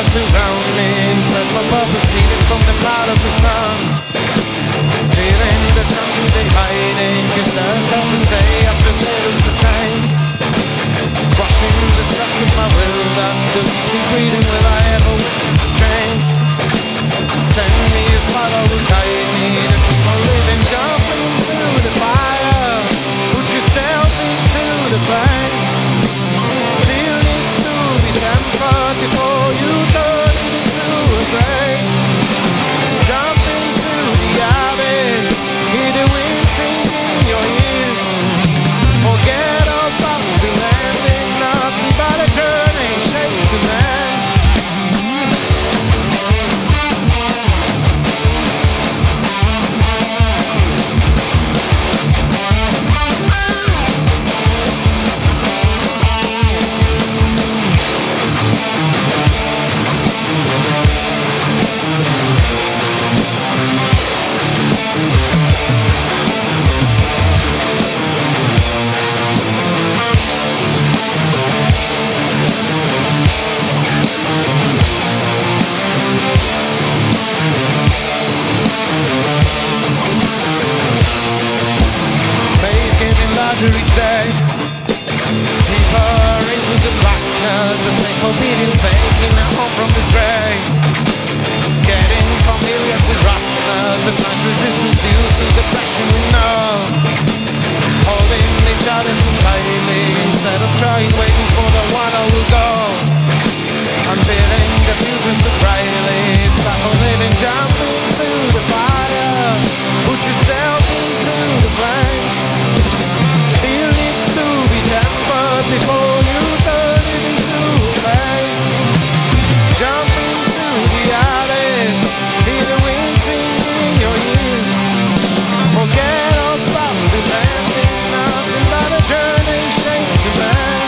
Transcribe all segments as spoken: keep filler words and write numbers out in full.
that surround me, search for purpose needed from the light of the sun. Feeling there's something they hiding, cause there's self stay after they look the same. Squashing the straps of my will that still keeps me breathing. Will I ever witness a change? Send me a smile that will guide me to keep on living. Jump into the fire, put yourself into the flame. Still needs to be tempered before you turn into a grave. Jump into the abyss, hear the wind sing in your ears. Forget about the landing, nothing but a journey shakes a man. Each day, deeper into the blackness, the snake obedience making a home from this grave. Getting familiar to roughness, the blind resistance used to the passion we know. Holding each other so tightly instead of trying, waiting for the one who will go. Unveiling the future so brightly, start for living, jump into the fire, put yourself into the flame. Still needs to be tempered before you turn it into flame. Jump into the abyss, hear the wind sing in your ears. Forget about the landing, nothing but a journey shakes a man.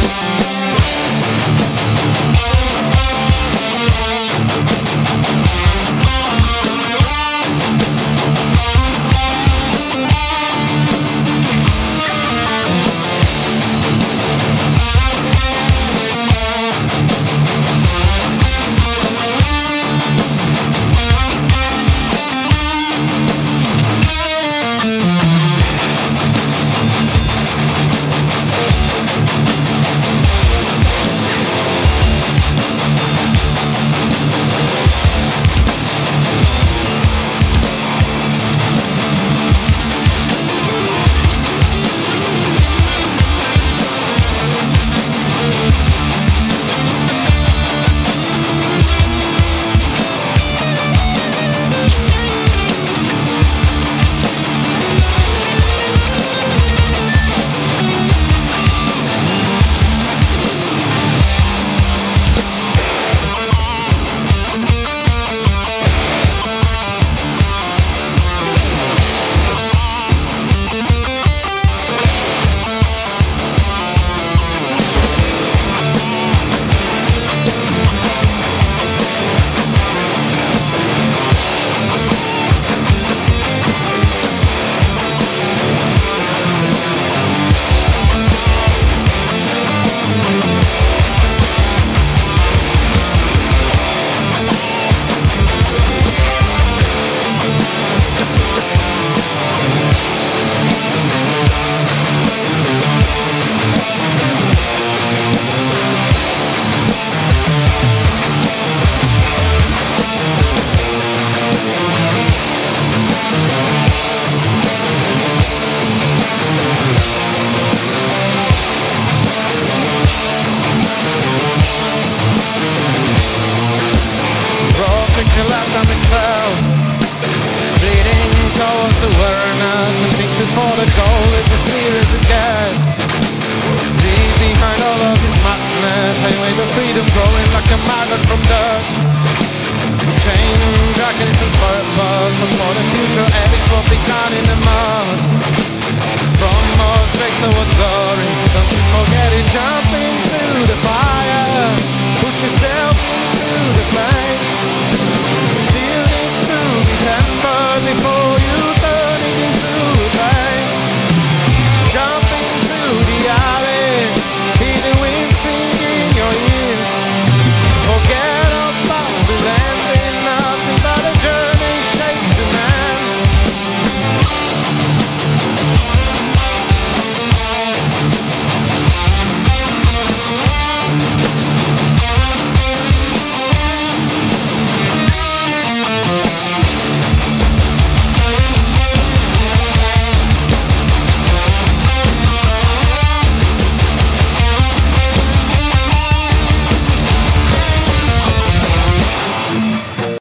Lifetime itself, bleeding towards awareness, and thinks before the goal is as clear as it gets. Leave behind all of this madness, I wait the freedom growing like a maggot from dirt. Chain dragons and purpose, and for the future, every swap begun in the mud.